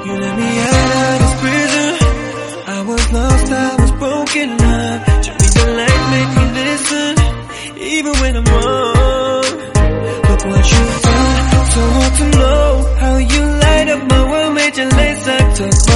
You let me out of this prison. I was lost, I was broken up. Show me the light, make me listen, even when I'm wrong. Look what you've done, so hard to know how you light up my world, made your legs act up.